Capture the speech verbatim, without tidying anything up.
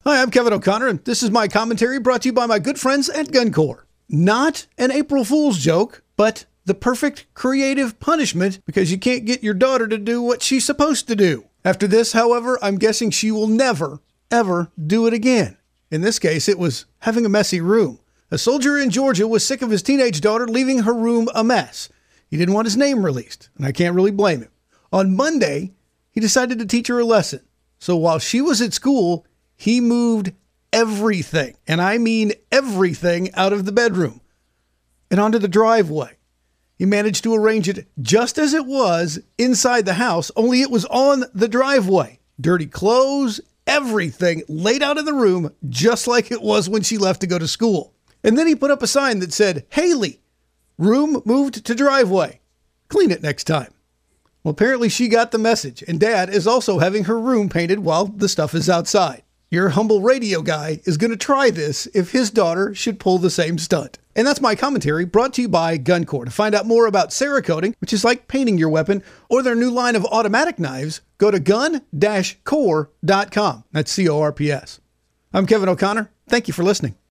Hi, I'm Kevin O'Connor, and this is my commentary brought to you by my good friends at GunCore. Not an April Fool's joke, but the perfect creative punishment because you can't get your daughter to do what she's supposed to do. After this, however, I'm guessing she will never, ever do it again. In this case, it was having a messy room. A soldier in Georgia was sick of his teenage daughter leaving her room a mess. He didn't want his name released, and I can't really blame him. On Monday, he decided to teach her a lesson. So while she was at school, he moved everything, and I mean everything, out of the bedroom and onto the driveway. He managed to arrange it just as it was inside the house, only it was on the driveway. Dirty clothes, everything laid out in the room, just like it was when she left to go to school. And then he put up a sign that said, "Haley, room moved to driveway. Clean it next time." Well, apparently she got the message, and Dad is also having her room painted while the stuff is outside. Your humble radio guy is going to try this if his daughter should pull the same stunt. And that's my commentary brought to you by GunCore. To find out more about Cerakoting, which is like painting your weapon, or their new line of automatic knives, go to gun dash core dot com. That's C O R P S. I'm Kevin O'Connor. Thank you for listening.